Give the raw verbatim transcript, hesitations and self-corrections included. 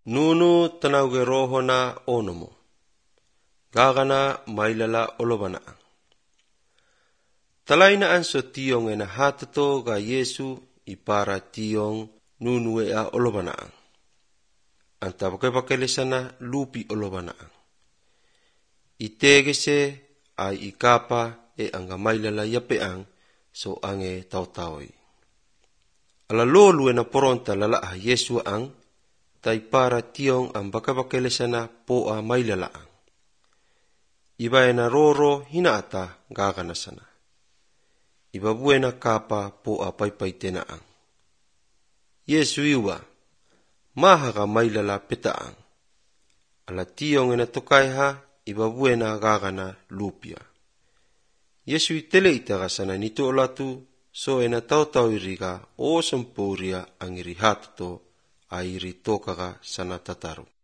Nunu tanauge roho na onomo. Gagana mailala olobana. Talaina anso tiong ena hatato ga Yesu ipara tiong nunu ea olobana. Anta bakebakele sana lupi olobana. Itegese ai ikapa e anga mailala yapeang so ange tau-taui. Ala lolu ena poronta lala ah Yesu ang tai para tiong ang bakabakele sana po a mailala ang. Iba ena roro hinaata gagana sana. Iba buena kapa po a paipai tena ang. Yesu iwa maha ka mailala peta ang. Ala tiong ena tokai ha iba buena gagana lupia. Yesu itele itaga sana nito olatu so ena tau-tau iriga o sompuria ang iri hatato a iri tokaga sana tataru.